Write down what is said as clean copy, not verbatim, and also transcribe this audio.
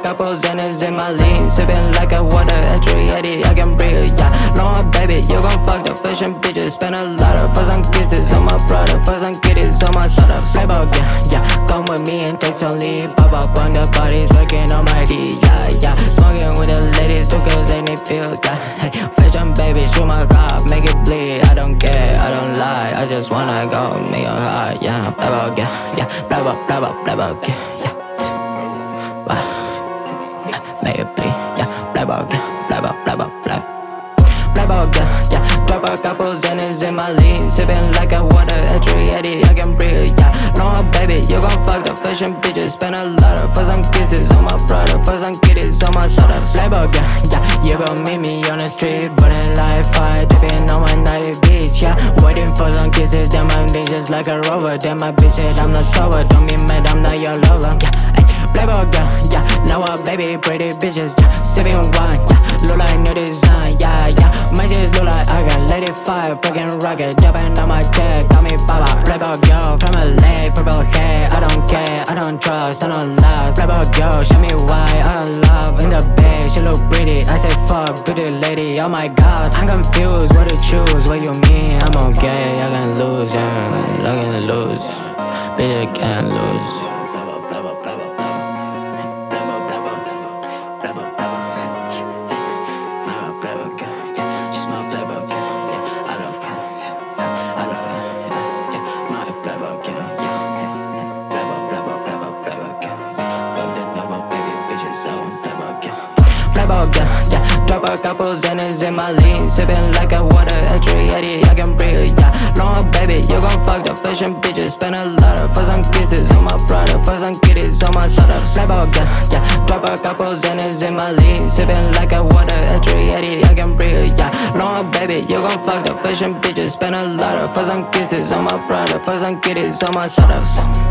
couple Xanax in my lean, sipping like a water at 380, I can breathe, yeah. No, baby, you gon' fuck the fish and bitches. Spend a lot of first on kisses on my brother, first on kitties on my son. Playboy, yeah, come with me and take some lead. Pop up on the parties, working on my D, yeah. Smoking with the ladies, too, cause they need pills, yeah. Hey, fish and baby, shoot my car, make it bleed. I don't care, I don't lie, I just wanna go make a high, yeah. Playboy, yeah, playboy, yeah. Make it bleed, yeah. Playboy, yeah. Drop a couple Xanax in my lean, sipping like a water at 380, I can breathe, yeah. No, baby, you gon' fuck the fish and bitches. Spend a lot of first on kisses on my brother, first on kitties on my son. Playboy, yeah, you gon' meet me on the street, burning like fire, dipping on my nighty beach, yeah. Waiting for some kisses, damn my dick just like a rover. Damn my bitch said I'm not sober, don't be mad, I'm not your lover, yeah. Playboy, yeah, now a baby, pretty bitches, yeah. Sipping wine, yeah, look like new design, yeah. My shit look like I got lady fire, fucking rocket, jumping on my jet, call me Baba. Playboy girl from LA, purple hair, I don't care, I don't trust, I don't love. Playboy girl, show me why I don't love in the bed, she look pretty, I say fuck, pretty lady, oh my god. I'm confused, what to choose, what you mean, I'm okay, I can lose, yeah, I can lose, bitch, I can't lose. Yeah, drop a couple Xanax in my lean, sipping like a water at 380, I can breathe, yeah. No, baby, you gon' fuck the fish and bitches. Spend a lot of first on kisses on my brother, first on kitties on my son. Playboy, yeah, drop a couple Xanax in my lean, sipping like a water at 380, I can breathe, yeah. No, baby, you gon' fuck the fish and bitches. Spend a lot of first on kisses on my brother, first on kitties on my son.